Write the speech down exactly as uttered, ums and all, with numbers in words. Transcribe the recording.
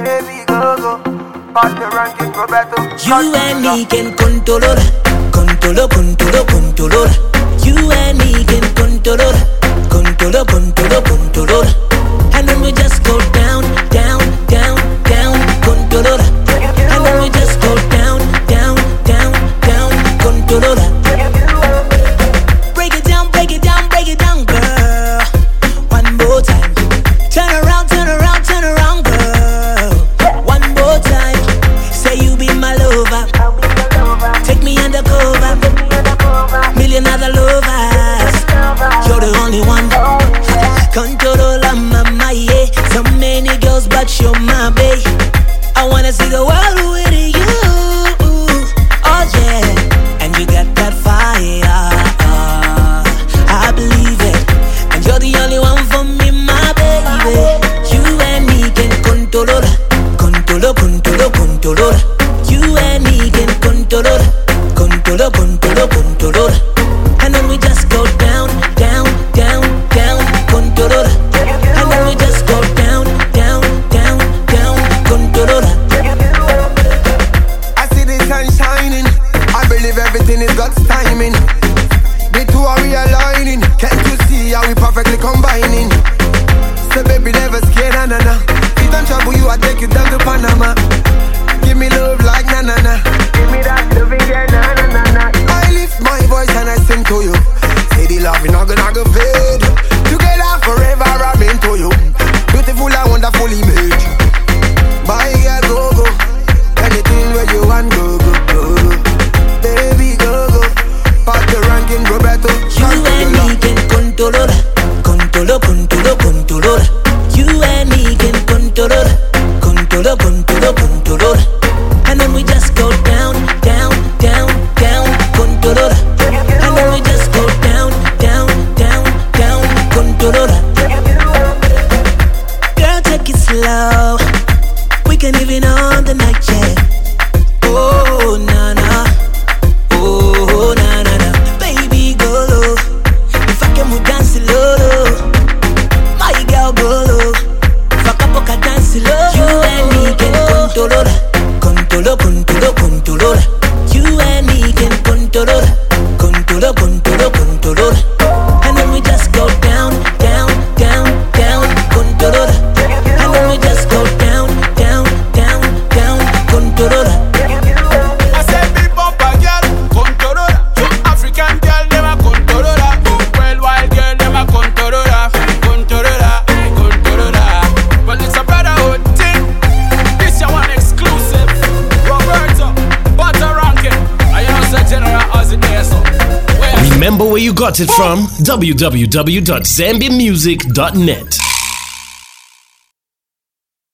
Baby, go, go. Pass the ranking, Roberto. You and me can controller, controller, controller, controller. You and me can controller, controller, controller, controller. And then we just go down, down, down, down, controller. And then we just go down, down, down, down, controller. Break it down, break it down, break it down, girl. One more time. Turn around, turn around, turn around, girl. One more time. Say you be my lover. Take me undercover. Million other lovers. You're the only one. Controller, mama, yeah. So many girls, but you're my babe. I wanna see the world with you. Oh yeah. And you got that fire. I believe it. And you're the only one for me, my baby. You and me can controller, controller, controller, controller. You and me can controller, controller, controller, controller. And then we just go down, down, down, down, controller. And then we just go down, down, down, down, controller. I see the sun shining. I believe everything is God's timing. The two are realigning. Can't you see how we perfectly combining? So baby, never scared, na na na. If don't trouble you, I take you down to Panama. Give me love like na na na. Give me that loving, yeah, na na na na. I lift my voice and I sing to you. Say the love is not gonna go fade. Together forever, I'm into you. Beautiful and wonderful image. My girl, go go. Anything where you want, go go go. Baby, go go. Pass the ranking, Roberto. You and me can controller, controller, controller, controller. You and me can controller, controller, controller, controller. And then we just go down, down, down, down, controller. And then we just go down, down, down, down, controller. Girl, take it slow. We can even on the night, yeah. Oh, na na. Oh, na na na. Baby, go low. If I can move dance low, low. My girl, go low. Fuck up, I dance low. You and me can controller, controller, controller, controller. You and me can controller, controller, controller, controller. And then we just go down, down, down, down, controller. And then we just go down, down, down, down, controller. I said big bumper girl, controller. Some African girl never controller. Worldwide girl never controller. Controller, controller. Well, it's a brotherhood thing. This your one exclusive. Roberto, butter ranking. I know say General Ozzy there so. Remember where you got it from? w w w dot zambia music dot net.